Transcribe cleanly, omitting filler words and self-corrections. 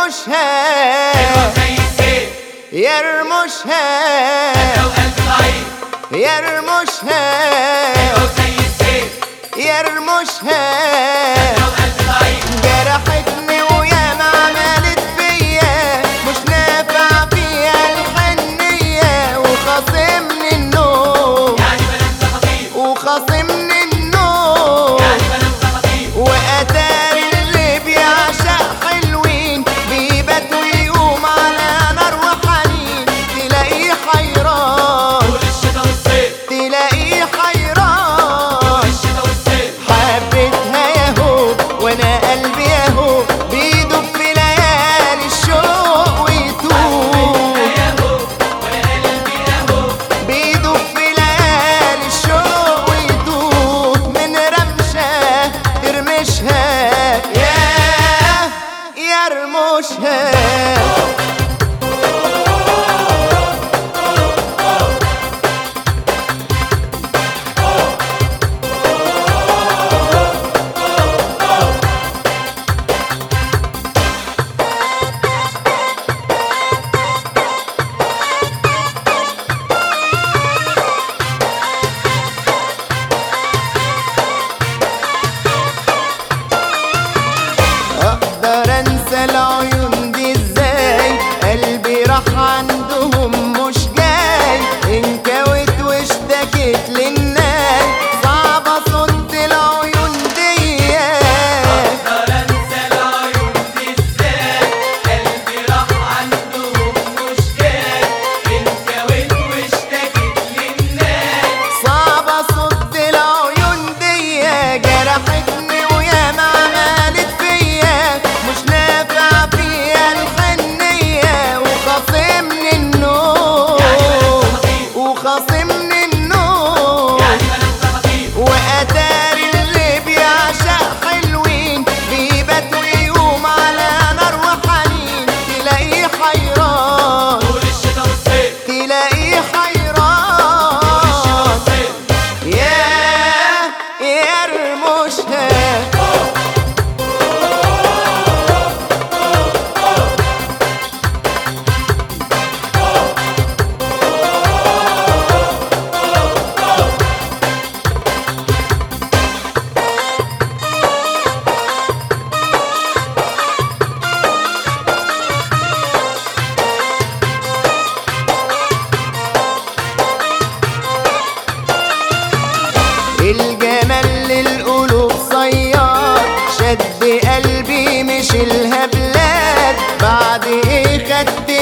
يرمشها حلوة زي السيف يرمشها لو قلبي ضعيف يرمشها حلوة زي السيف يرمشها لو قلبي ضعيف جرحتني وياما عملت فيا مش نافع فيها الحنية وخاصمني النوم يعني بنام خطيب وخاصمني النوم يعني بنام خطيب وأتاري اللي بيعشق حلوين بيبات ويقوم على نار وحنين تلاقيه حيران طول الشتا والصيف تلاقيه حيران طول الشتا والصيف حبيتها ياهو وانا قلبي ياهو بيدوب في ليالي الشوق ويتوب وانا قلبي اهو بيدوب في ليالي الشوق ويتوب من رمشة ترمشها يرمشها اقدر انسى العيون دي ازاي قلبي راح عندهم مش جاي انكوت واشتكيت للناس صعب اصد العيون دي اقدر انسى العيون دي ازاي قلبي راح عندهم مش جاي انكويت واشتكيت للناس صعب اصد العيون دي جرحتني وياما عملت فيا مش نافع فيها الحنية وخاصمني النوم وخاصمني النوم يعني بنام خطيب وأتاري اللي بيعشق حلوين بيبات ويقوم على نار وحنين تلاقيه حيران طول الشتا والصيف تلاقيه الشتا حيران والصيف يرمشها الجمال للقلوب صياد شد قلبي مش الهبلات بعد ايه خدت